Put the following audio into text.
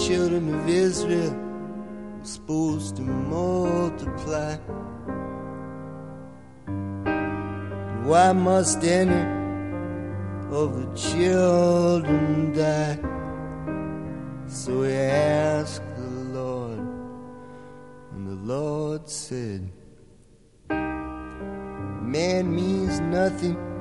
children of Israel were supposed to multiply. Why must any of the children die? So he asked the Lord, and the Lord said, man means nothing